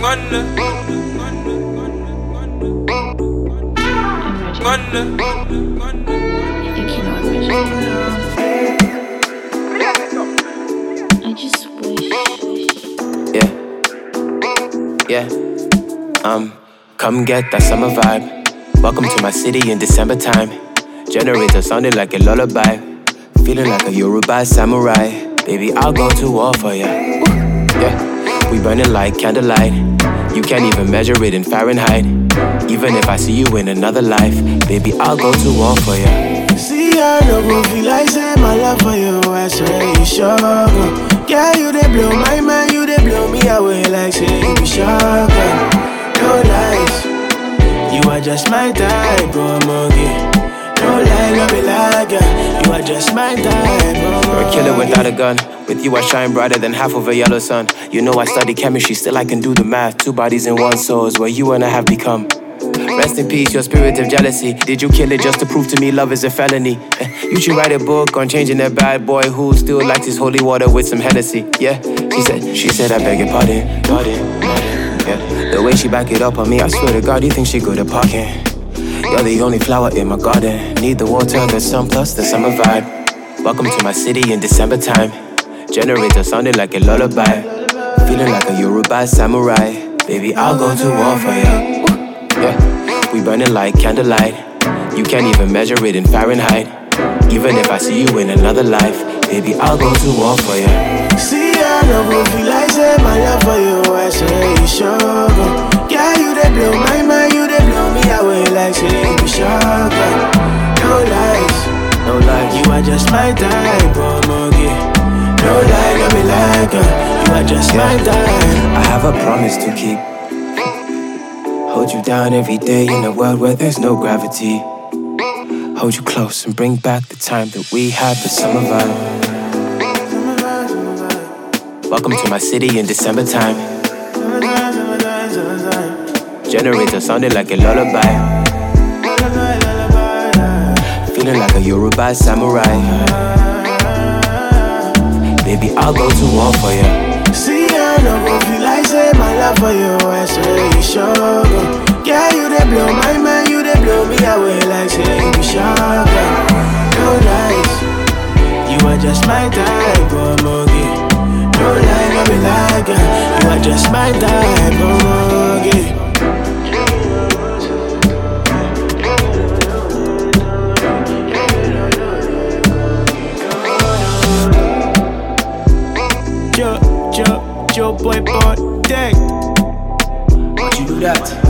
I just wish. Yeah. Come get that summer vibe. Welcome to my city in December time. Generator sounding like a lullaby. Feeling like a Yoruba samurai. Baby, I'll go to war for ya. Yeah, we burning like candlelight. You can't even measure it in Fahrenheit. Even if I see you in another life, baby, I'll go to war for ya. See, I no go feel like say my love for you. I swear you sure go. Yeah, you dey blow my mind, you dey blow me away like say you be sure go. No lies, you are just my type, oh monkey. No lie, no be like you are just my type, oh monkey. You're a killer without a gun. With you I shine brighter than half of a yellow sun. You know I study chemistry, still I can do the math. 2 bodies in 1 soul is what you and I have become. Rest in peace, your spirit of jealousy. Did you kill it just to prove to me love is a felony? You should write a book on changing that bad boy who still likes his holy water with some Hennessy. Yeah, she said I beg your pardon. Yeah, the way she back it up on me, I swear to God, you think she good at parking. You're the only flower in my garden. Need the water, the sun plus the summer vibe. Welcome to my city in December time. Generator sounding like a lullaby. Feeling like a Yoruba samurai. Baby, I'll go to war for ya. Yeah, we burning like candlelight. You can't even measure it in Fahrenheit. Even if I see you in another life, baby, I'll go to war for ya. See, I no go feel like say my love for you. I swear you sure go. Yeah, you dey blow my mind, you dey blow me away like say you be sure go. No lies, you are just my type, oh monkey. No lie, no be like you are just my type. I have a promise to keep. Hold you down every day in a world where there's no gravity. Hold you close and bring back the time that we had the summer vibe. Welcome to my city in December time. Generator sounding like a lullaby. Feeling like a Yoruba samurai. Baby, I'll go to war for ya. See, I no go feel like say my love for you. I swear you sure go. Yeah, you dey blow my mind, you dey blow me away like say you be sure go. No lies, you are just my type, oh monkey. No lie, no be like you are just my type, oh monkey. Joe boy, boy, deck. Why'd you do that?